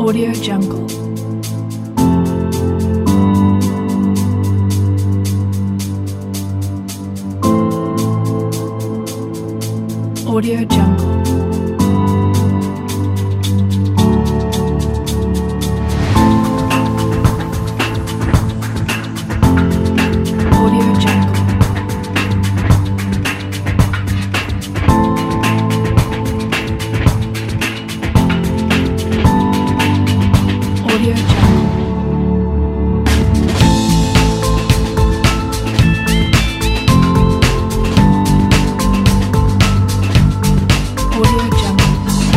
Audio Jungle. Audio Jungle. Audio Jungle. Audio Jungle. Audio Jungle.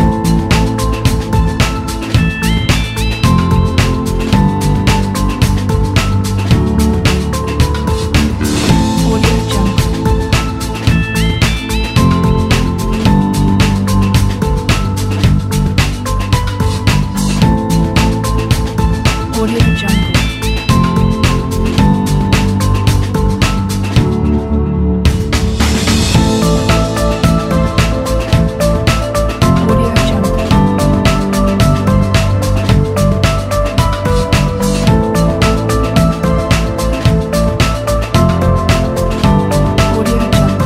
Audio Jungle. Audio Jungle. Audio Jungle. Audio Jungle.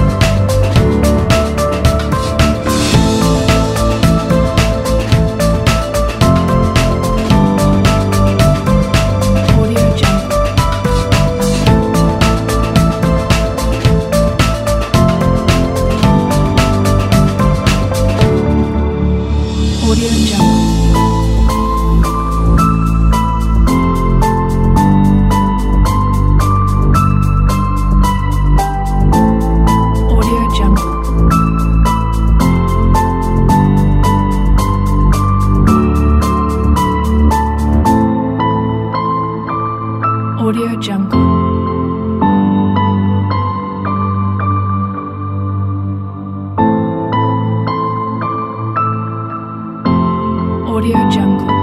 Audio Jungle. Audio Jungle. Audio Jungle. Audio Jungle. Audio Jungle.